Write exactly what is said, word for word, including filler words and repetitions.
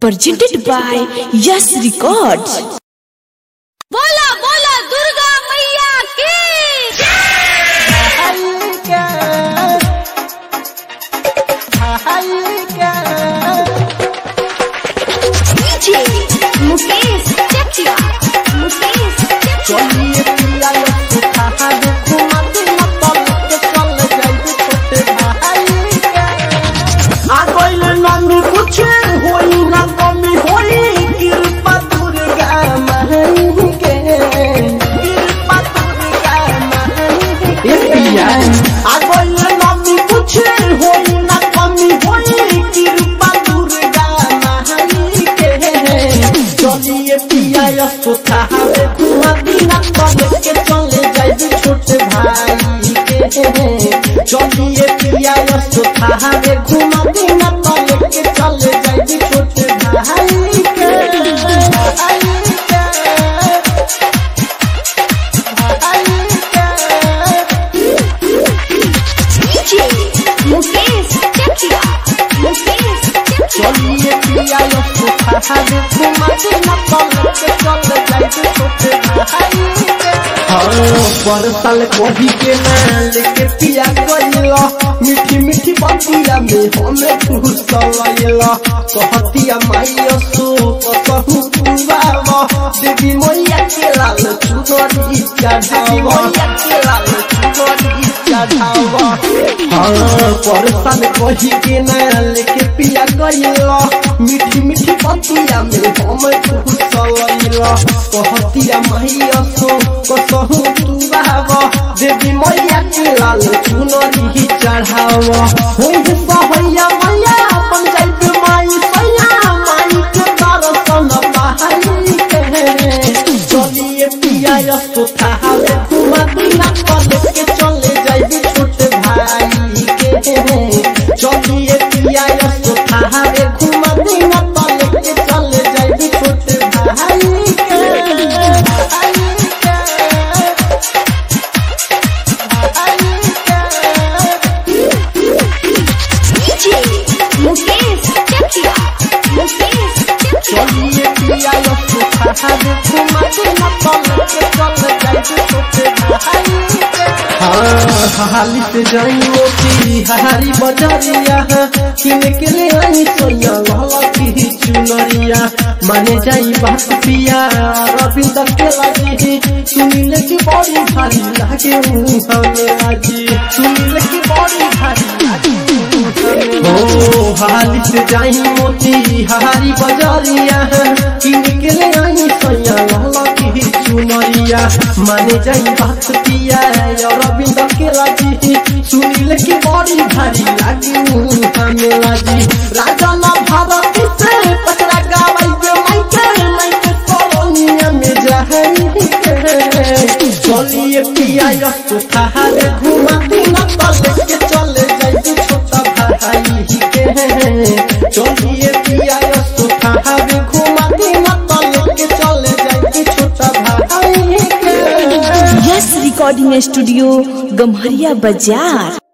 presented by Yes Records. बोला बोला दुर्गा मैया की डीजे मुकेश चकिया मुकेश चलिए पिया सुखावे घुमा देना तले के चले जाइए छोटे भाई के डीजे मुकेश चकिया मुकेश चलिए पिया सुखावे घुमा देना तले के चले जाइए छोटे भाई पर साल कही के नाल के पिया गइला मीठी मीठी बतिया में हमें खुश कइला कहतिया माईया सो कसहु पुआवा देवी मैया के लाल चुनरी चढ़ावा मैया के लाल चुनरी चढ़ावा हां पर साल कही के नाल के पिया गइला मीठी मीठी बतिया में हमें खुश कइला कहतिया माईया सो कसहु पुआवा देवी मैया के लाल चुनरी चढ़ावा होई सहैया मैया अपन जाइत माई सैया माई के दर्शन पाई के चलिए पिया सुखावे घुमा दिना तले के चले जाइबे छोटे भाई के चलिए पिया सुखावे घुमा दिना तले के चले जाइबे छोटे भाई के मुकेश चकिया मुकेश चलिए पिया सुखावे घुमा देना तले के चले जाइए छोटे भाई हाली से जाई मोती हारी बजारिया किन के ले आई सोया वाला की चुनरिया माने जाई बात पिया रविंद्र के लागी सुनील की बड़ी भारी लागे हमें आजी सुनील की बड़ी भारी लागे ओ हाली से जाई मोती हारी बजारिया किन के ले आई सोया वाला की चुनरिया माने जाई बात पिया रविंद्र के लागी सुनील की बड़ी भारी लागी हमें लागी राजा ना भारत से पचरा गावाई के माइके माइके कॉलोनिया में जाई चलिए पिया सुखावे घुमा देना तले के चले जाइए छोटा भाई के चलिए पिया सुखावे घुमा देना तले के चले जाइए छोटा भाई के Yes Recording Studio, Gamharia Bazaar.